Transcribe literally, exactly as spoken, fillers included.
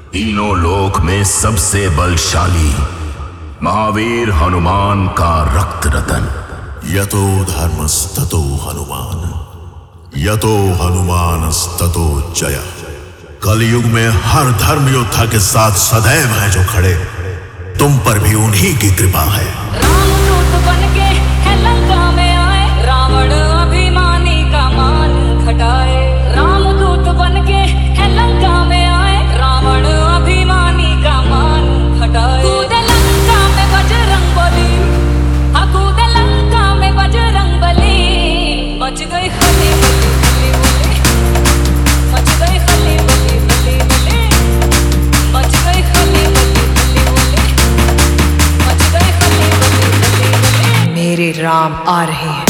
तीनों लोक में सबसे बलशाली महावीर हनुमान का रक्त रतन। यतो धर्मस्ततो हनुमान, यतो हनुमानस्ततो जय। कलयुग में हर धर्म योद्धा के साथ सदैव हैं जो खड़े, तुम पर भी उन्हीं की कृपा है। रामदूत बनके है लंका में आए, रावण अभिमानी का मान खटाए। रामदूत बनके है लंका में आए, रावण अभिमानी का मान खटाए। कूदे लंका में बजरंग बली, हाँ कूदे लंका में बजरंग बली। बच गई खली बली बली बली, बच गई खली बली बली बली, बच गई खली बली बली बली, बच गई खली बली बली बली। मेरे राम आ रहे हैं।